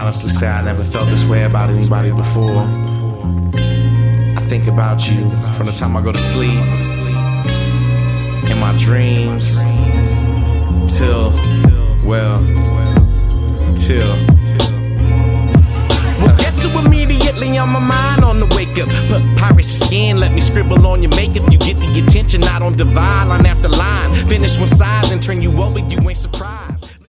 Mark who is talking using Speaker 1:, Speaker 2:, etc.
Speaker 1: honestly say I never felt this way about anybody before. I think about you from the time I go to sleep, in my dreams, till well, guess who immediately on my mind on the wake up? Papyrus skin, let me scribble on your makeup. You get the attention, I don't divide line after line. Finish one size and turn you over, you ain't surprised.